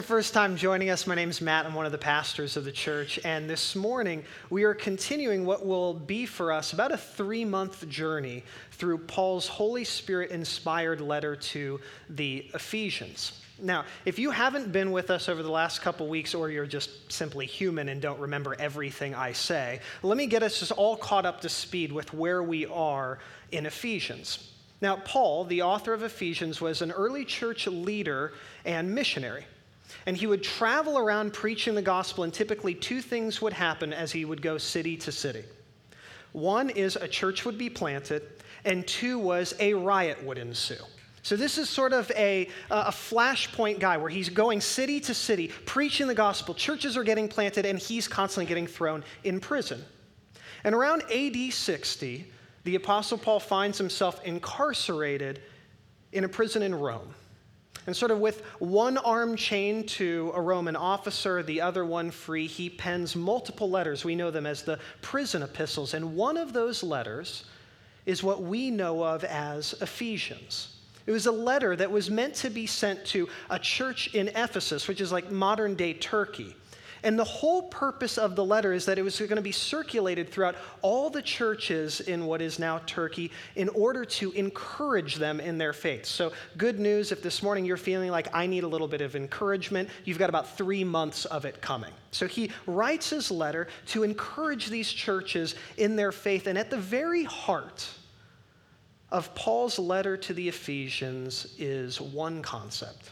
First time joining us, my name is Matt. I'm one of the pastors of the church, and this morning we are continuing what will be for us about a 3-month journey through Paul's Holy Spirit-inspired letter to the Ephesians. Now, if you haven't been with us over the last couple weeks, or you're just simply human and don't remember everything I say, let me get us just all caught up to speed with where we are in Ephesians. Now, Paul, the author of Ephesians, was an early church leader and missionary. And he would travel around preaching the gospel, and typically 2 things would happen as he would go city to city. 1 is a church would be planted, and 2 was a riot would ensue. So this is sort of a flashpoint guy where he's going city to city, preaching the gospel. Churches are getting planted, and he's constantly getting thrown in prison. And around AD 60, the Apostle Paul finds himself incarcerated in a prison in Rome. And sort of with one arm chained to a Roman officer, the other one free, he pens multiple letters. We know them as the prison epistles. And one of those letters is what we know of as Ephesians. It was a letter that was meant to be sent to a church in Ephesus, which is like modern-day Turkey. And the whole purpose of the letter is that it was going to be circulated throughout all the churches in what is now Turkey in order to encourage them in their faith. So good news, if this morning you're feeling like I need a little bit of encouragement, you've got about 3 months of it coming. So he writes his letter to encourage these churches in their faith. And at the very heart of Paul's letter to the Ephesians is one concept: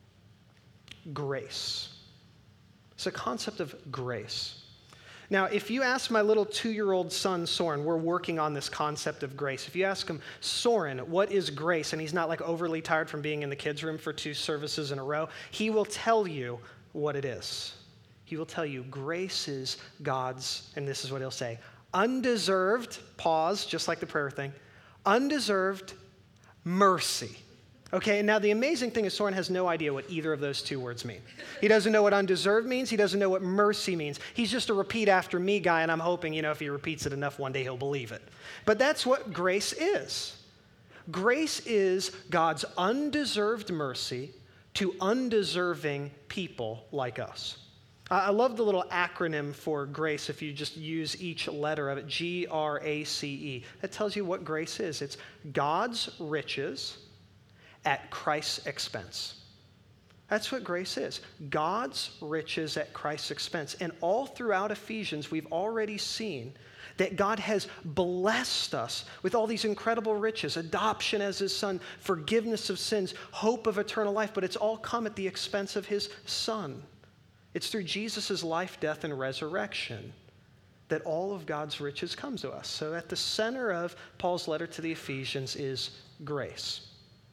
grace. It's a concept of grace. Now, if you ask my little 2-year-old son, Soren, we're working on this concept of grace. If you ask him, Soren, what is grace? And he's not like overly tired from being in the kids' room for 2 services in a row, he will tell you what it is. He will tell you grace is God's, and this is what he'll say, undeserved, pause, just like the prayer thing, undeserved mercy. Okay, and now the amazing thing is Soren has no idea what either of those 2 words mean. He doesn't know what undeserved means. He doesn't know what mercy means. He's just a repeat after me guy, and I'm hoping, if he repeats it enough, one day he'll believe it. But that's what grace is. Grace is God's undeserved mercy to undeserving people like us. I love the little acronym for grace if you just use each letter of it, GRACE. That tells you what grace is. It's God's riches at Christ's expense. That's what grace is. God's riches at Christ's expense. And all throughout Ephesians, we've already seen that God has blessed us with all these incredible riches: adoption as his son, forgiveness of sins, hope of eternal life, but it's all come at the expense of his son. It's through Jesus' life, death, and resurrection that all of God's riches comes to us. So at the center of Paul's letter to the Ephesians is grace.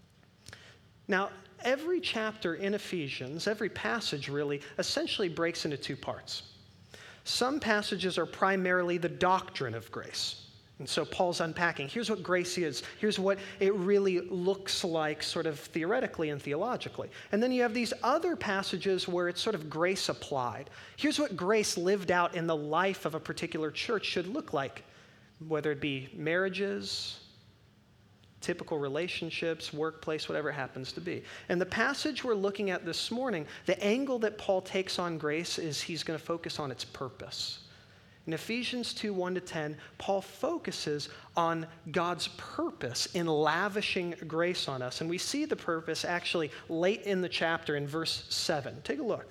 Now, every chapter in Ephesians, every passage really, essentially breaks into 2 parts. Some passages are primarily the doctrine of grace. And so Paul's unpacking, here's what grace is. Here's what it really looks like sort of theoretically and theologically. And then you have these other passages where it's sort of grace applied. Here's what grace lived out in the life of a particular church should look like, whether it be marriages, typical relationships, workplace, whatever it happens to be. And the passage we're looking at this morning, the angle that Paul takes on grace is he's going to focus on its purpose. In Ephesians 2, 1-10, Paul focuses on God's purpose in lavishing grace on us. And we see the purpose actually late in the chapter in verse 7. Take a look.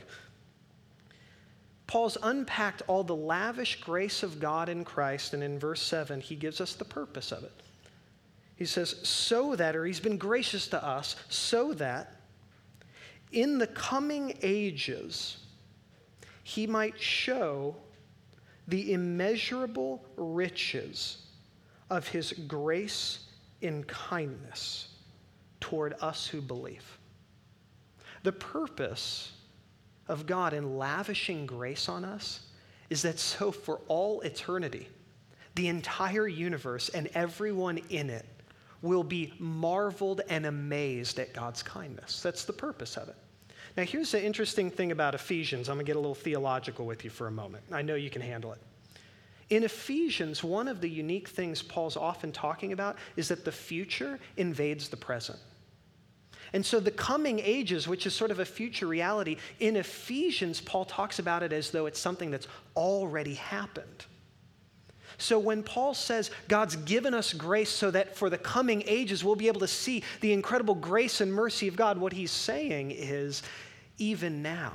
Paul's unpacked all the lavish grace of God in Christ, and in verse 7, he gives us the purpose of it. He says, he's been gracious to us, so that in the coming ages, he might show the immeasurable riches of his grace in kindness toward us who believe. The purpose of God in lavishing grace on us is that so for all eternity, the entire universe and everyone in it will be marveled and amazed at God's kindness. That's the purpose of it. Now, here's the interesting thing about Ephesians. I'm going to get a little theological with you for a moment. I know you can handle it. In Ephesians, one of the unique things Paul's often talking about is that the future invades the present. And so the coming ages, which is sort of a future reality, in Ephesians, Paul talks about it as though it's something that's already happened. So when Paul says God's given us grace so that for the coming ages we'll be able to see the incredible grace and mercy of God, what he's saying is, even now,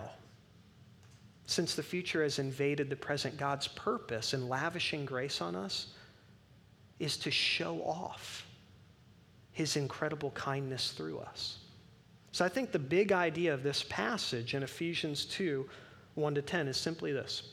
since the future has invaded the present, God's purpose in lavishing grace on us is to show off his incredible kindness through us. So I think the big idea of this passage in Ephesians 2, 1-10 is simply this.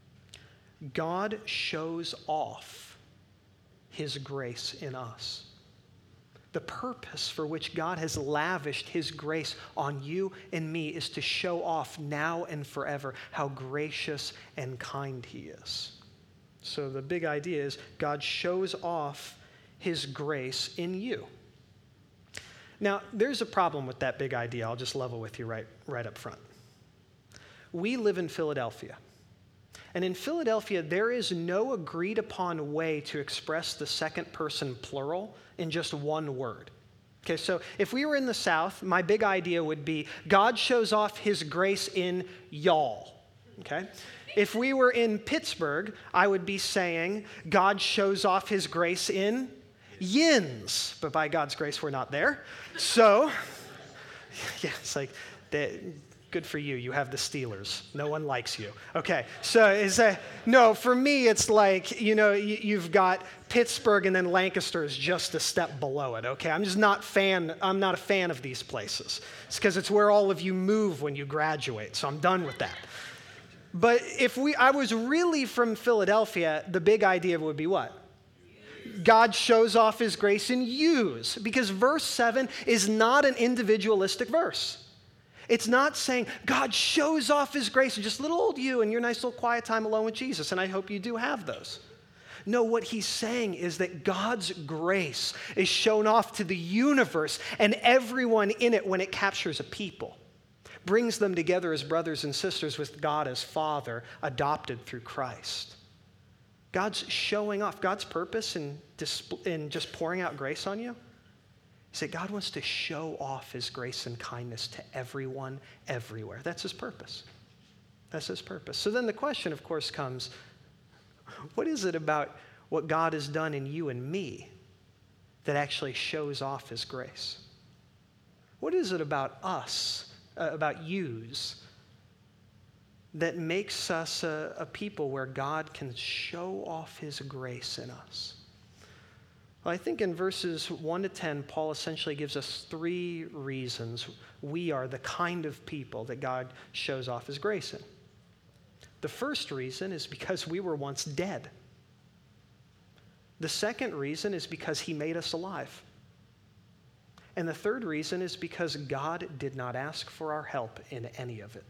God shows off his grace in us. The purpose for which God has lavished his grace on you and me is to show off now and forever how gracious and kind he is. So the big idea is God shows off his grace in you. Now, there's a problem with that big idea. I'll just level with you right up front. We live in Philadelphia. And in Philadelphia, there is no agreed upon way to express the second person plural in just one word. Okay, so if we were in the South, my big idea would be God shows off his grace in y'all. Okay? If we were in Pittsburgh, I would be saying God shows off his grace in yins. But by God's grace, we're not there. So, yeah, it's like, good for you. You have the Steelers. No one likes you. Okay, so no, for me, it's like, you've got Pittsburgh and then Lancaster is just a step below it, okay? I'm not a fan of these places. It's because it's where all of you move when you graduate, so I'm done with that. But if I was really from Philadelphia, the big idea would be what? God shows off his grace in yous, because verse 7 is not an individualistic verse. It's not saying God shows off his grace in just little old you and your nice little quiet time alone with Jesus, and I hope you do have those. No, what he's saying is that God's grace is shown off to the universe and everyone in it when it captures a people, brings them together as brothers and sisters with God as Father, adopted through Christ. God's showing off. God's purpose in just pouring out grace on you is that God wants to show off his grace and kindness to everyone, everywhere. That's his purpose. That's his purpose. So then the question, of course, comes, what is it about what God has done in you and me that actually shows off his grace? What is it about us, about yous, that makes us a people where God can show off his grace in us? Well, I think in verses 1-10, Paul essentially gives us 3 reasons we are the kind of people that God shows off his grace in. The first reason is because we were once dead. The second reason is because he made us alive. And the third reason is because God did not ask for our help in any of it.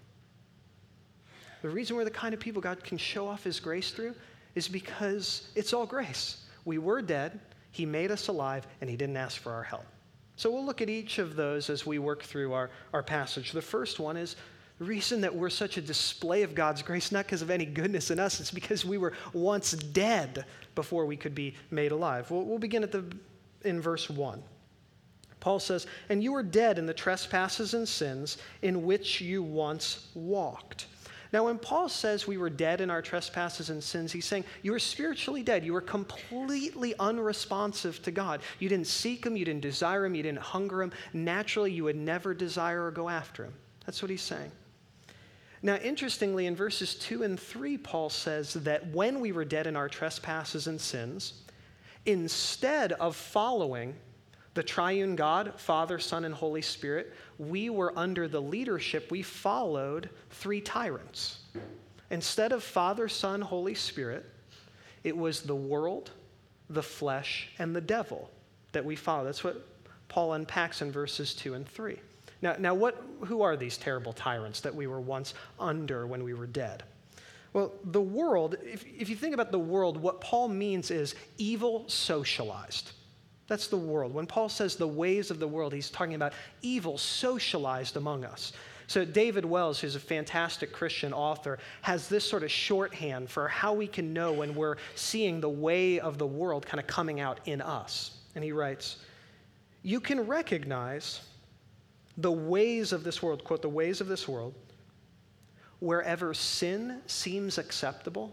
The reason we're the kind of people God can show off his grace through is because it's all grace. We were dead, he made us alive, and he didn't ask for our help. So we'll look at each of those as we work through our passage. The first one is the reason that we're such a display of God's grace, not because of any goodness in us, it's because we were once dead before we could be made alive. We'll begin in verse 1. Paul says, "And you were dead in the trespasses and sins in which you once walked." Now, when Paul says we were dead in our trespasses and sins, he's saying you were spiritually dead. You were completely unresponsive to God. You didn't seek him. You didn't desire him. You didn't hunger him. Naturally, you would never desire or go after him. That's what he's saying. Now, interestingly, in verses 2 and 3, Paul says that when we were dead in our trespasses and sins, instead of following the triune God, Father, Son, and Holy Spirit, we were under the leadership, we followed 3 tyrants. Instead of Father, Son, Holy Spirit, it was the world, the flesh, and the devil that we followed. That's what Paul unpacks in verses 2 and 3. Now, who are these terrible tyrants that we were once under when we were dead? Well, the world, if you think about the world, what Paul means is evil socialized. That's the world. When Paul says the ways of the world, he's talking about evil socialized among us. So David Wells, who's a fantastic Christian author, has this sort of shorthand for how we can know when we're seeing the way of the world kind of coming out in us. And he writes, "You can recognize the ways of this world, quote, the ways of this world, wherever sin seems acceptable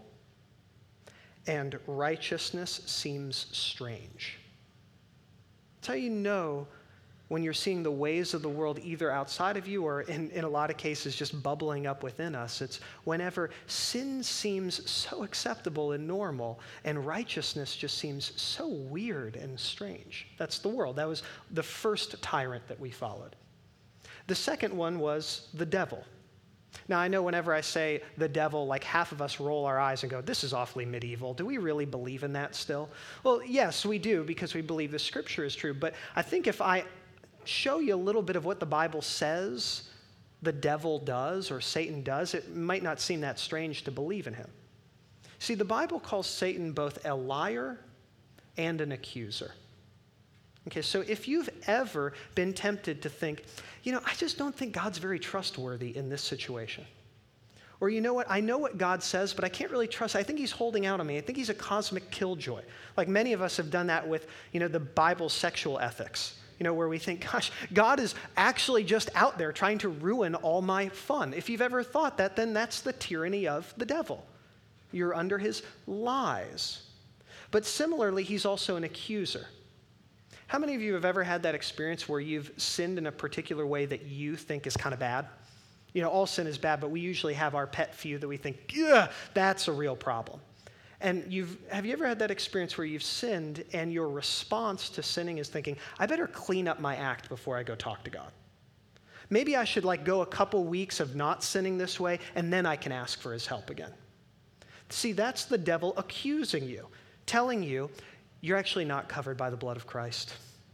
and righteousness seems strange. That's how you know when you're seeing the ways of the world either outside of you or in a lot of cases just bubbling up within us. It's whenever sin seems so acceptable and normal and righteousness just seems so weird and strange. That's the world. That was the first tyrant that we followed. The second one was the devil. Now, I know whenever I say the devil, like half of us roll our eyes and go, this is awfully medieval. Do we really believe in that still? Well, yes, we do because we believe the scripture is true. But I think if I show you a little bit of what the Bible says the devil does or Satan does, it might not seem that strange to believe in him. See, the Bible calls Satan both a liar and an accuser. Okay, so if you've ever been tempted to think, I just don't think God's very trustworthy in this situation. Or you know what, I know what God says, but I can't really trust. I think he's holding out on me. I think he's a cosmic killjoy. Like many of us have done that with, the Bible's sexual ethics. Where we think, gosh, God is actually just out there trying to ruin all my fun. If you've ever thought that, then that's the tyranny of the devil. You're under his lies. But similarly, he's also an accuser. How many of you have ever had that experience where you've sinned in a particular way that you think is kind of bad? All sin is bad, but we usually have our pet few that we think, yeah, that's a real problem. And have you ever had that experience where you've sinned and your response to sinning is thinking, I better clean up my act before I go talk to God. Maybe I should go a couple weeks of not sinning this way and then I can ask for his help again. See, that's the devil accusing you, telling you, you're actually not covered by the blood of Christ.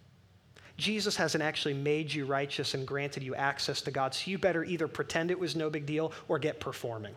Jesus hasn't actually made you righteous and granted you access to God, so you better either pretend it was no big deal or get performing.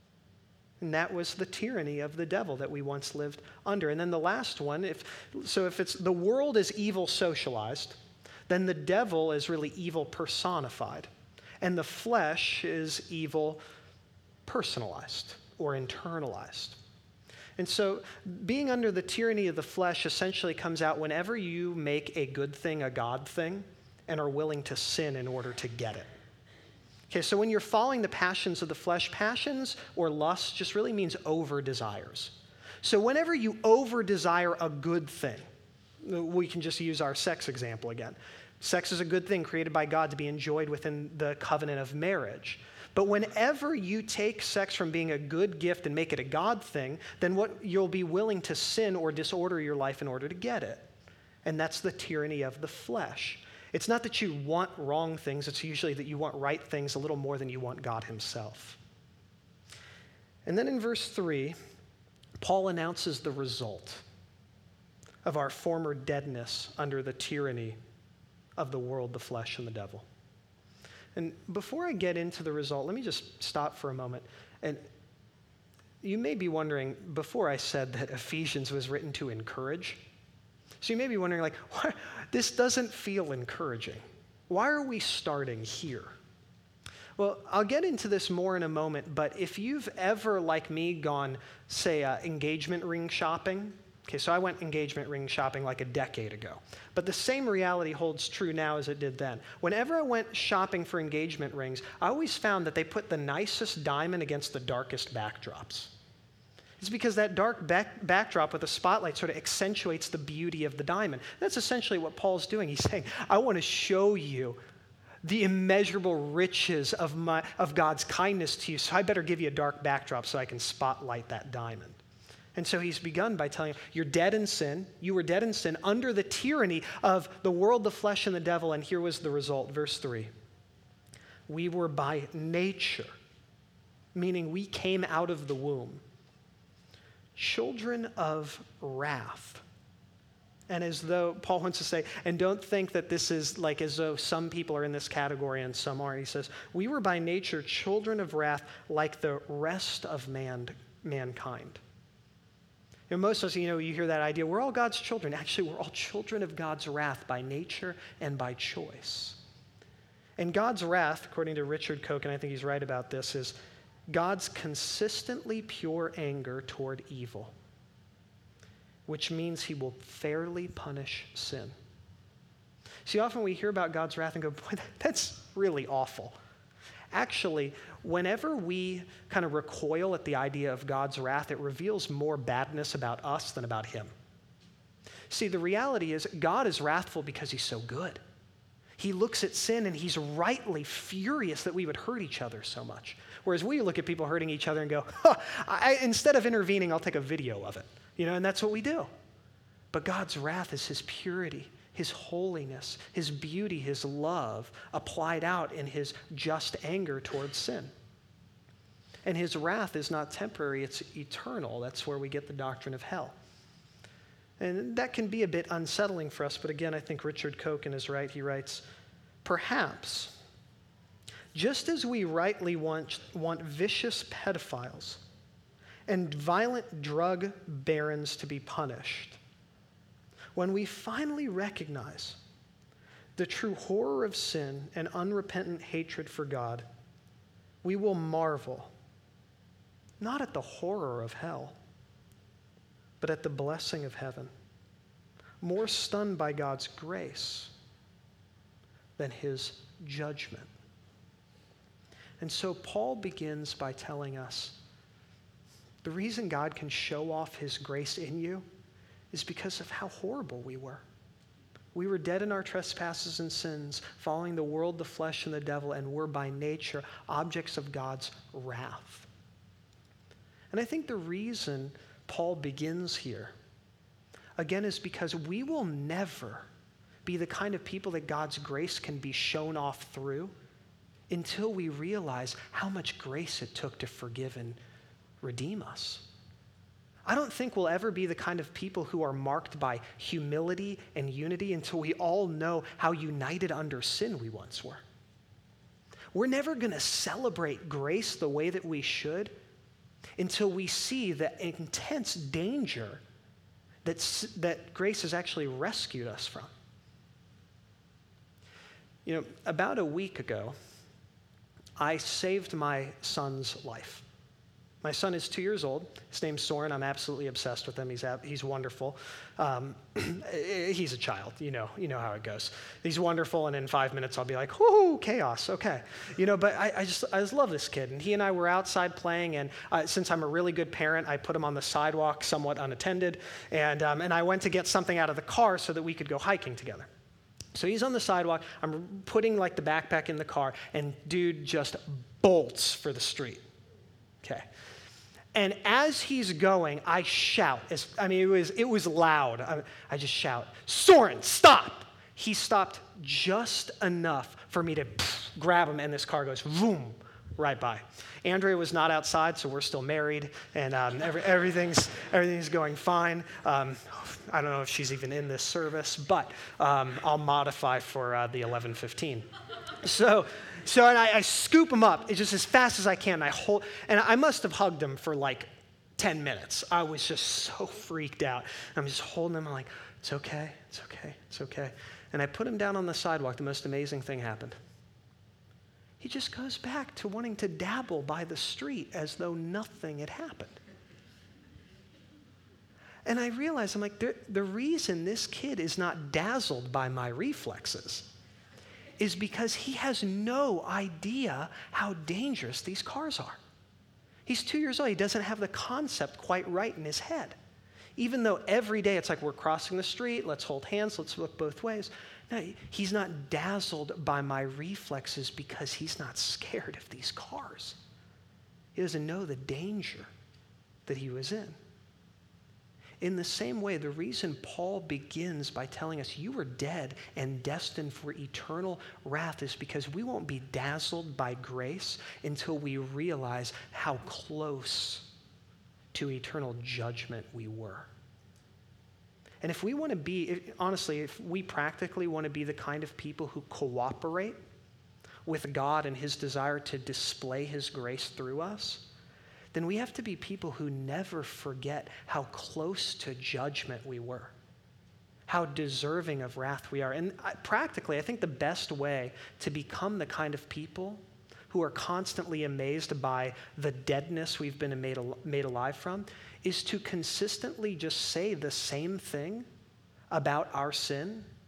And that was the tyranny of the devil that we once lived under. And then the last one, if it's the world is evil socialized, then the devil is really evil personified. And the flesh is evil personalized or internalized. And so being under the tyranny of the flesh essentially comes out whenever you make a good thing a God thing and are willing to sin in order to get it. Okay, so when you're following the passions of the flesh, passions or lust just really means over-desires. So whenever you over-desire a good thing, we can just use our sex example again. Sex is a good thing created by God to be enjoyed within the covenant of marriage. But whenever you take sex from being a good gift and make it a God thing, then you'll be willing to sin or disorder your life in order to get it. And that's the tyranny of the flesh. It's not that you want wrong things, it's usually that you want right things a little more than you want God himself. And then in verse 3, Paul announces the result of our former deadness under the tyranny of the world, the flesh, and the devil. And before I get into the result, let me just stop for a moment. And you may be wondering, before I said that Ephesians was written to encourage, so you may be wondering, what? This doesn't feel encouraging. Why are we starting here? Well, I'll get into this more in a moment, but if you've ever, like me, gone, say, engagement ring shopping, okay, so I went engagement ring shopping like a decade ago. But the same reality holds true now as it did then. Whenever I went shopping for engagement rings, I always found that they put the nicest diamond against the darkest backdrops. It's because that dark backdrop with a spotlight sort of accentuates the beauty of the diamond. That's essentially what Paul's doing. He's saying, I want to show you the immeasurable riches of God's kindness to you, so I better give you a dark backdrop so I can spotlight that diamond. And so he's begun by telling you, you're dead in sin. You were dead in sin under the tyranny of the world, the flesh, and the devil. And here was the result, verse 3. We were by nature, meaning we came out of the womb, children of wrath. And as though Paul wants to say, and don't think that this is like as though some people are in this category and some aren't. He says, we were by nature children of wrath like the rest of mankind. Most of us, you hear that idea, we're all God's children. Actually, we're all children of God's wrath by nature and by choice. And God's wrath, according to Richard Koch, and I think he's right about this, is God's consistently pure anger toward evil, which means he will fairly punish sin. See, often we hear about God's wrath and go, boy, that's really awful. Actually, whenever we kind of recoil at the idea of God's wrath, it reveals more badness about us than about him. See, the reality is God is wrathful because he's so good. He looks at sin and he's rightly furious that we would hurt each other so much. Whereas we look at people hurting each other and go, instead of intervening, I'll take a video of it. And that's what we do. But God's wrath is his purity, his holiness, his beauty, his love applied out in his just anger towards sin. And his wrath is not temporary, it's eternal. That's where we get the doctrine of hell. And that can be a bit unsettling for us, but again, I think Richard Kochen is right. He writes, perhaps, just as we rightly want vicious pedophiles and violent drug barons to be punished, when we finally recognize the true horror of sin and unrepentant hatred for God, we will marvel, not at the horror of hell, but at the blessing of heaven, more stunned by God's grace than his judgment. And so Paul begins by telling us the reason God can show off his grace in you is because of how horrible we were. We were dead in our trespasses and sins, following the world, the flesh, and the devil, and were by nature objects of God's wrath. And I think the reason Paul begins here, again, is because we will never be the kind of people that God's grace can be shown off through until we realize how much grace it took to forgive and redeem us. I don't think we'll ever be the kind of people who are marked by humility and unity until we all know how united under sin we once were. We're never going to celebrate grace the way that we should until we see the intense danger that grace has actually rescued us from. About a week ago, I saved my son's life. My son is 2 years old. His name's Soren. I'm absolutely obsessed with him. He's wonderful. He's a child. You know how it goes. He's wonderful, and in 5 minutes I'll be like, whoo, chaos, okay. But I just love this kid. And he and I were outside playing, and since I'm a really good parent, I put him on the sidewalk somewhat unattended, and I went to get something out of the car so that we could go hiking together. So he's on the sidewalk. I'm putting the backpack in the car, and dude just bolts for the street. Okay. And as he's going, I shout. It was loud. I just shout, Soren, stop! He stopped just enough for me to grab him, and this car goes boom right by. Andrea was not outside, so we're still married, and everything's going fine. I don't know if she's even in this service, but I'll modify for the 11:15. So I scoop him up just as fast as I can. And I must have hugged him for 10 minutes. I was just so freaked out. I'm just holding him. I'm like, it's okay, it's okay, it's okay. And I put him down on the sidewalk. The most amazing thing happened. He just goes back to wanting to dabble by the street as though nothing had happened. And I realized, I'm like, the reason this kid is not dazzled by my reflexes is because he has no idea how dangerous these cars are. He's 2 years old. He doesn't have the concept quite right in his head. Even though every day it's like we're crossing the street, let's hold hands, let's look both ways. No, he's not dazzled by my reflexes because he's not scared of these cars. He doesn't know the danger that he was in. In the same way, the reason Paul begins by telling us you were dead and destined for eternal wrath is because we won't be dazzled by grace until we realize how close to eternal judgment we were. And if we want to be, honestly, if we practically want to be the kind of people who cooperate with God and his desire to display his grace through us, then we have to be people who never forget how close to judgment we were, how deserving of wrath we are. And practically, I think the best way to become the kind of people who are constantly amazed by the deadness we've been made alive from is to consistently just say the same thing about our sin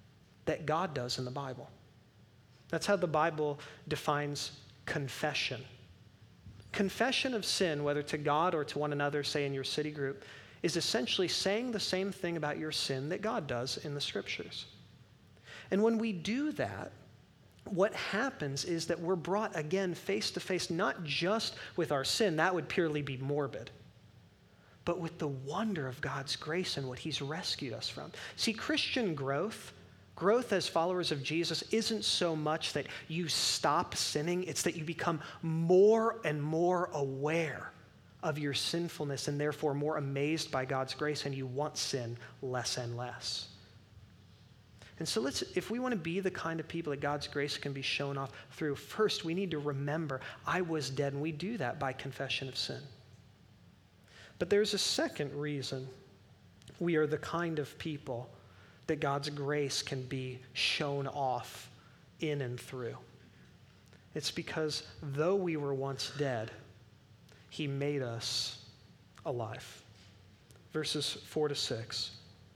that God does in the Bible. That's how the Bible defines confession. Confession of sin, whether to God or to one another, say in your city group, is essentially saying the same thing about your sin that God does in the Scriptures. And when we do that, what happens is that we're brought again face to face, not just with our sin, that would purely be morbid, but with the wonder of God's grace and what he's rescued us from. See, Christian growth as followers of Jesus isn't so much that you stop sinning, it's that you become more and more aware of your sinfulness and therefore more amazed by God's grace, and you want sin less and less. And so if we want to be the kind of people that God's grace can be shown off through, first we need to remember, I was dead, and we do that by confession of sin. But there's a second reason we are the kind of people that God's grace can be shown off in and through. It's because though we were once dead, he made us alive. Verses 4-6.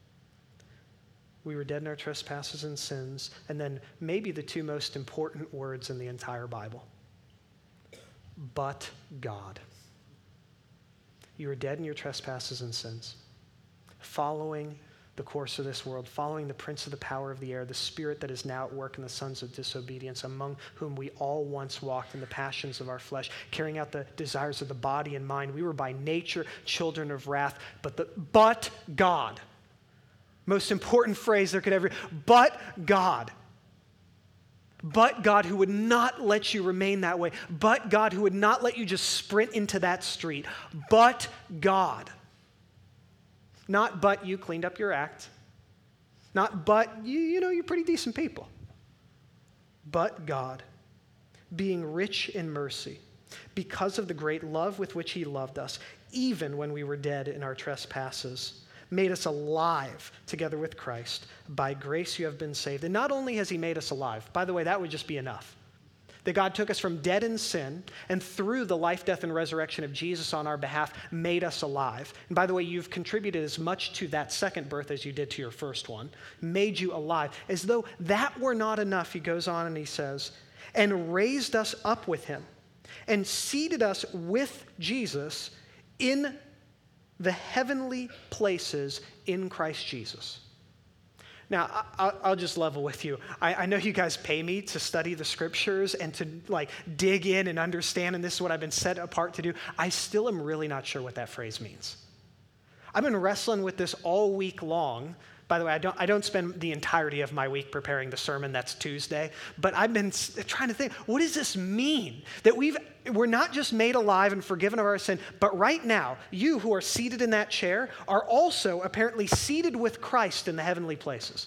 We were dead in our trespasses and sins, and then maybe the two most important words in the entire Bible. But God. You were dead in your trespasses and sins, following the course of this world, following the prince of the power of the air, the spirit that is now at work in the sons of disobedience, among whom we all once walked in the passions of our flesh, carrying out the desires of the body and mind. We were by nature children of wrath, but God. Most important phrase there could ever be, but God. But God, who would not let you remain that way. But God, who would not let you just sprint into that street. But God. Not but you cleaned up your act. Not but you're pretty decent people. But God, being rich in mercy, because of the great love with which he loved us, even when we were dead in our trespasses, made us alive together with Christ. By grace you have been saved. And not only has he made us alive, by the way, that would just be enough. That God took us from dead in sin, and through the life, death, and resurrection of Jesus on our behalf, made us alive. And by the way, you've contributed as much to that second birth as you did to your first one, made you alive. As though that were not enough, he goes on and he says, and raised us up with him, and seated us with Jesus in the heavenly places in Christ Jesus. Now, I'll just level with you. I know you guys pay me to study the scriptures and to dig in and understand, and this is what I've been set apart to do. I still am really not sure what that phrase means. I've been wrestling with this all week long. By the way, I don't spend the entirety of my week preparing the sermon. That's Tuesday. But I've been trying to think, what does this mean? That we're not just made alive and forgiven of our sin, but right now, you who are seated in that chair are also apparently seated with Christ in the heavenly places.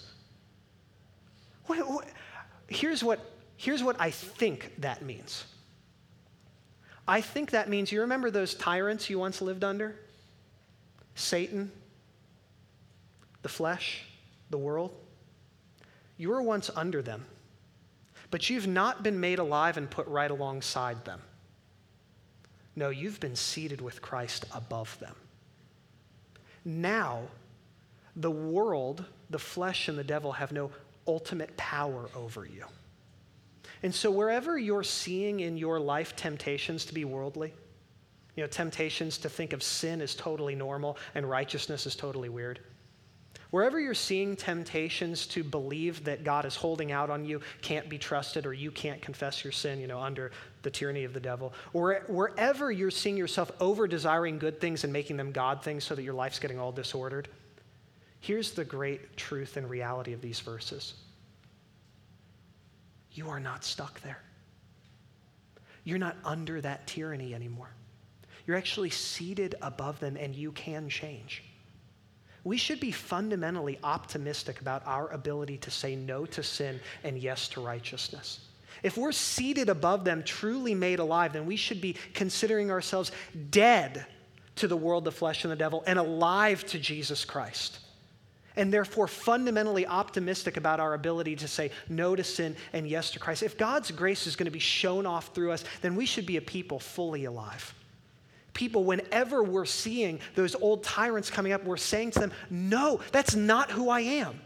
Here's what I think that means. I think that means, you remember those tyrants you once lived under? Satan, the flesh, the world. You were once under them, but you've not been made alive and put right alongside them. No, you've been seated with Christ above them. Now, the world, the flesh, and the devil have no ultimate power over you. And so wherever you're seeing in your life temptations to be worldly, temptations to think of sin as totally normal and righteousness as totally weird, wherever you're seeing temptations to believe that God is holding out on you, can't be trusted, or you can't confess your sin, under the tyranny of the devil, or wherever you're seeing yourself over-desiring good things and making them God things so that your life's getting all disordered, here's the great truth and reality of these verses. You are not stuck there. You're not under that tyranny anymore. You're actually seated above them, and you can change. We should be fundamentally optimistic about our ability to say no to sin and yes to righteousness. If we're seated above them, truly made alive, then we should be considering ourselves dead to the world, the flesh, and the devil, and alive to Jesus Christ. And therefore fundamentally optimistic about our ability to say no to sin and yes to Christ. If God's grace is going to be shown off through us, then we should be a people fully alive. People, whenever we're seeing those old tyrants coming up, we're saying to them, no, that's not who I am.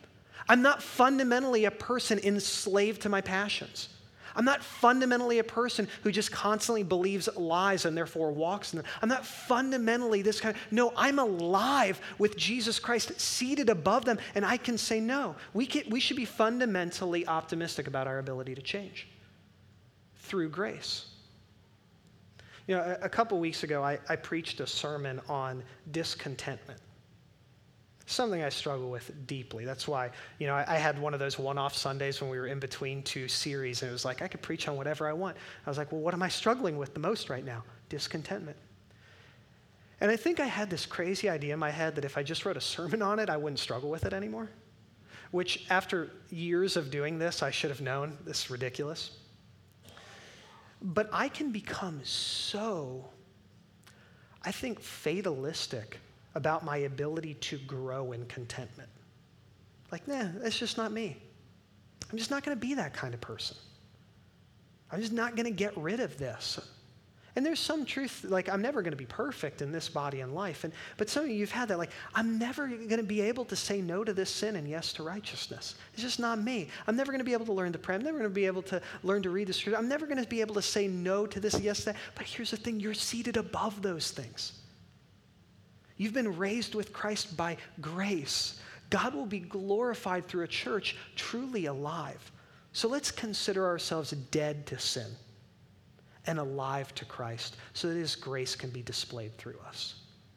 I'm not fundamentally a person enslaved to my passions. I'm not fundamentally a person who just constantly believes lies and therefore walks in them. I'm not fundamentally this kind of, no, I'm alive with Jesus Christ seated above them, and I can say no. We should be fundamentally optimistic about our ability to change through grace. You know, a couple weeks ago, I preached a sermon on discontentment. Something I struggle with deeply. That's why, I had one of those one-off Sundays when we were in between two series, and it was like, I could preach on whatever I want. I was like, well, what am I struggling with the most right now? Discontentment. And I think I had this crazy idea in my head that if I just wrote a sermon on it, I wouldn't struggle with it anymore, which after years of doing this, I should have known. This is ridiculous. But I can become so, I think, fatalistic about my ability to grow in contentment. Like, that's just not me. I'm just not going to be that kind of person. I'm just not going to get rid of this. And there's some truth, like I'm never going to be perfect in this body and life. But some of you've had that, like, I'm never going to be able to say no to this sin and yes to righteousness. It's just not me. I'm never going to be able to learn to pray. I'm never going to be able to learn to read the scripture. I'm never going to be able to say no to this, yes to that. But here's the thing, you're seated above those things. You've been raised with Christ by grace. God will be glorified through a church truly alive. So let's consider ourselves dead to sin and alive to Christ so that his grace can be displayed through us.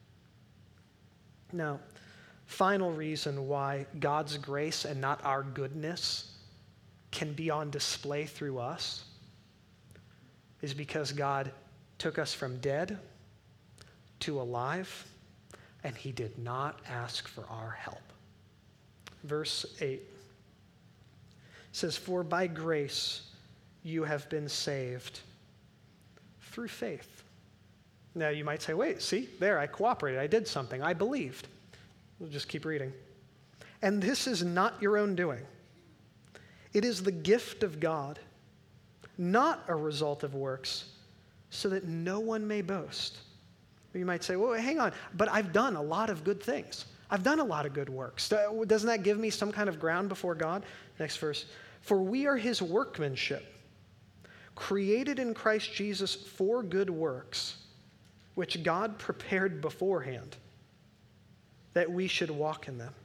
Now, final reason why God's grace and not our goodness can be on display through us is because God took us from dead to alive, and he did not ask for our help. Verse 8 says, "For by grace you have been saved through faith." Now you might say, wait, see, there, I cooperated, I did something, I believed. We'll just keep reading. "And this is not your own doing. It is the gift of God, not a result of works, so that no one may boast." You might say, well, hang on, but I've done a lot of good things. I've done a lot of good works. Doesn't that give me some kind of ground before God? Next verse. "For we are his workmanship, created in Christ Jesus for good works, which God prepared beforehand, that we should walk in them."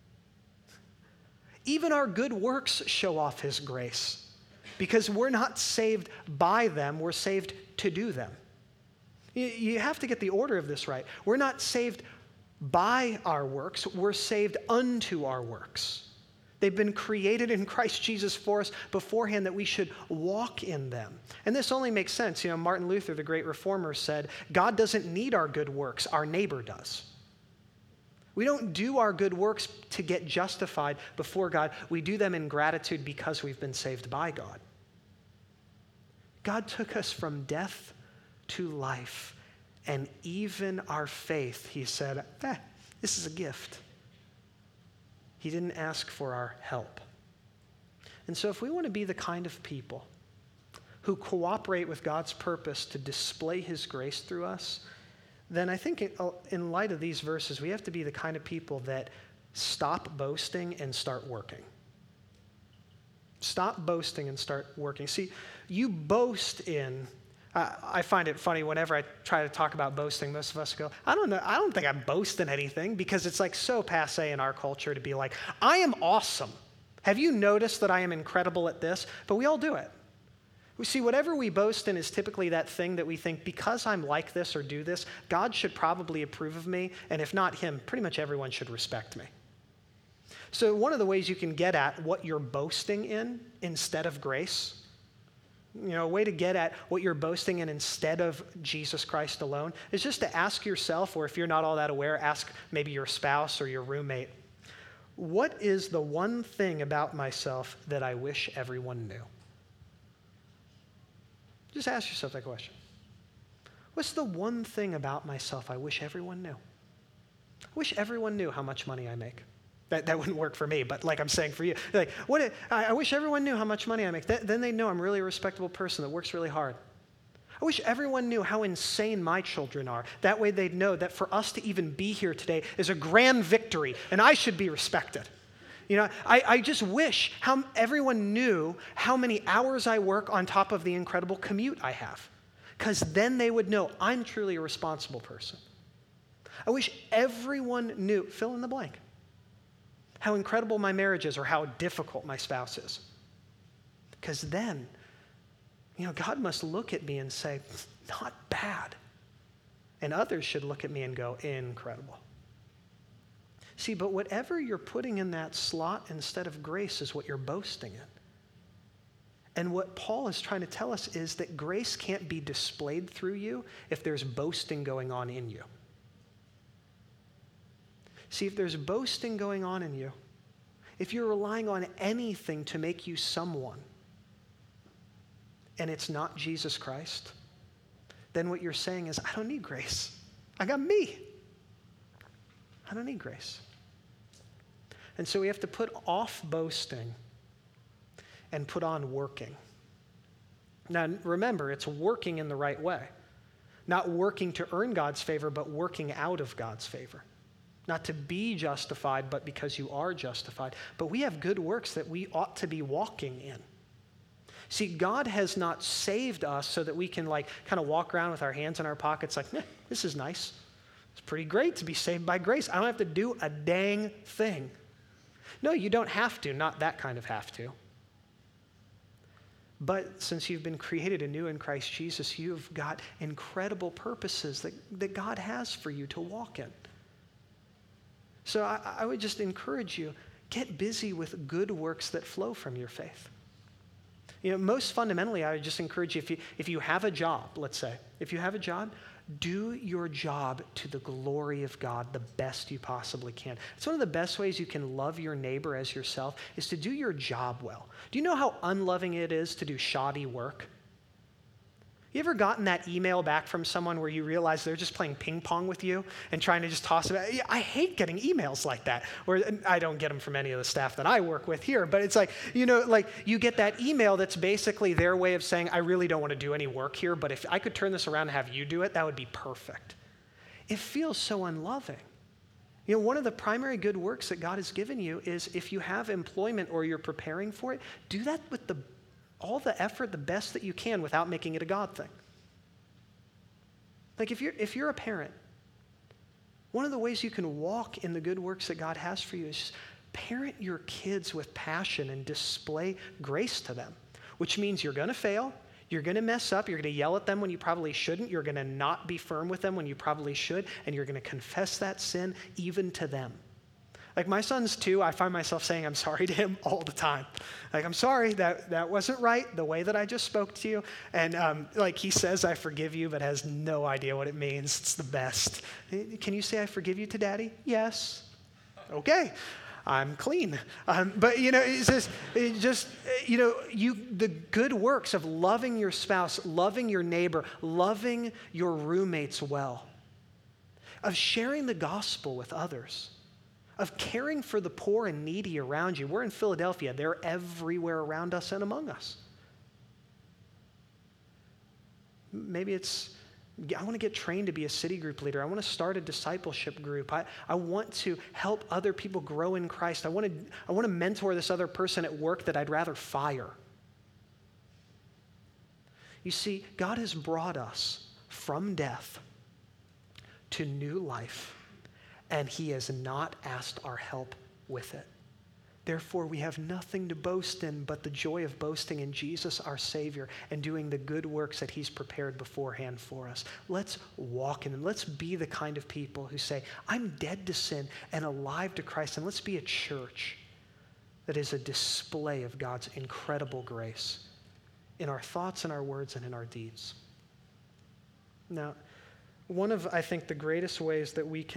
Even our good works show off his grace, because we're not saved by them, we're saved to do them. You have to get the order of this right. We're not saved by our works, we're saved unto our works. They've been created in Christ Jesus for us beforehand that we should walk in them. And this only makes sense. Martin Luther, the great reformer, said, God doesn't need our good works, our neighbor does. We don't do our good works to get justified before God. We do them in gratitude because we've been saved by God. God took us from death to life, and even our faith, he said, this is a gift. He didn't ask for our help. And so if we want to be the kind of people who cooperate with God's purpose to display his grace through us, then I think in light of these verses, we have to be the kind of people that stop boasting and start working. Stop boasting and start working. See, you boast in, I find it funny whenever I try to talk about boasting, most of us go, I don't think I boast in anything, because it's like so passé in our culture to be like, I am awesome. Have you noticed that I am incredible at this? But we all do it. We see whatever we boast in is typically that thing that we think, because I'm like this or do this, God should probably approve of me, and if not him, pretty much everyone should respect me. So one of the ways you can get at what you're boasting in instead of grace, a way to get at what you're boasting in instead of Jesus Christ alone, is just to ask yourself, or if you're not all that aware, ask maybe your spouse or your roommate, what is the one thing about myself that I wish everyone knew? Just ask yourself that question. What's the one thing about myself I wish everyone knew? I wish everyone knew how much money I make. That wouldn't work for me, but like I'm saying for you. Like, I wish everyone knew how much money I make. Then they know I'm really a respectable person that works really hard. I wish everyone knew how insane my children are. That way they'd know that for us to even be here today is a grand victory, and I should be respected. I just wish everyone knew how many hours I work on top of the incredible commute I have, because then they would know I'm truly a responsible person. I wish everyone knew, fill in the blank, how incredible my marriage is or how difficult my spouse is. Because then, God must look at me and say, not bad. And others should look at me and go, incredible. See, but whatever you're putting in that slot instead of grace is what you're boasting in. And what Paul is trying to tell us is that grace can't be displayed through you if there's boasting going on in you. See, if there's boasting going on in you, if you're relying on anything to make you someone, and it's not Jesus Christ, then what you're saying is, I don't need grace. I got me. I don't need grace. And so we have to put off boasting and put on working. Now, remember, it's working in the right way. Not working to earn God's favor, but working out of God's favor. Not to be justified, but because you are justified. But we have good works that we ought to be walking in. See, God has not saved us so that we can kind of walk around with our hands in our pockets this is nice. It's pretty great to be saved by grace. I don't have to do a dang thing. No, you don't have to, not that kind of have to. But since you've been created anew in Christ Jesus, you've got incredible purposes that God has for you to walk in. So I would just encourage you, get busy with good works that flow from your faith. Most fundamentally, I would just encourage you, if you have a job, let's say, if you have a job, do your job to the glory of God the best you possibly can. It's one of the best ways you can love your neighbor as yourself is to do your job well. Do you know how unloving it is to do shoddy work? You ever gotten that email back from someone where you realize they're just playing ping pong with you and trying to just toss it back? I hate getting emails like that. I don't get them from any of the staff that I work with here, but it's you get that email that's basically their way of saying, I really don't want to do any work here, but if I could turn this around and have you do it, that would be perfect. It feels so unloving. One of the primary good works that God has given you is if you have employment or you're preparing for it, do that with all the effort, the best that you can without making it a God thing. If you're a parent, one of the ways you can walk in the good works that God has for you is just parent your kids with passion and display grace to them, which means you're going to fail, you're going to mess up, you're going to yell at them when you probably shouldn't, you're going to not be firm with them when you probably should, and you're going to confess that sin even to them. My son's 2, I find myself saying I'm sorry to him all the time. I'm sorry, that wasn't right, the way that I just spoke to you. And he says, I forgive you, but has no idea what it means. It's the best. Can you say I forgive you to Daddy? Yes. Okay. I'm clean. But it says, the good works of loving your spouse, loving your neighbor, loving your roommates well, of sharing the gospel with others, of caring for the poor and needy around you. We're in Philadelphia. They're everywhere around us and among us. Maybe it's, I want to get trained to be a city group leader. I want to start a discipleship group. I want to help other people grow in Christ. I want to mentor this other person at work that I'd rather fire. You see, God has brought us from death to new life, and he has not asked our help with it. Therefore, we have nothing to boast in but the joy of boasting in Jesus, our Savior, and doing the good works that he's prepared beforehand for us. Let's walk in them. Let's be the kind of people who say, I'm dead to sin and alive to Christ, and let's be a church that is a display of God's incredible grace in our thoughts and our words and in our deeds. Now, one of, I think, the greatest ways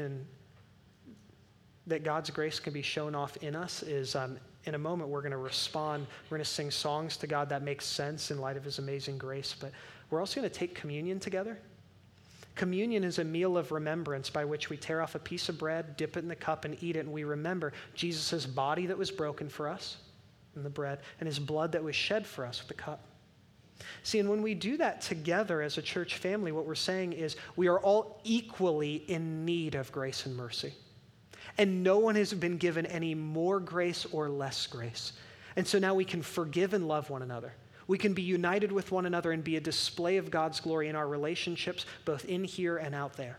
that God's grace can be shown off in us is in a moment we're going to respond. We're going to sing songs to God that make sense in light of his amazing grace, but we're also going to take communion together. Communion is a meal of remembrance by which we tear off a piece of bread, dip it in the cup, and eat it, and we remember Jesus' body that was broken for us in the bread and his blood that was shed for us with the cup. See, and when we do that together as a church family, what we're saying is we are all equally in need of grace and mercy. And no one has been given any more grace or less grace. And so now we can forgive and love one another. We can be united with one another and be a display of God's glory in our relationships, both in here and out there.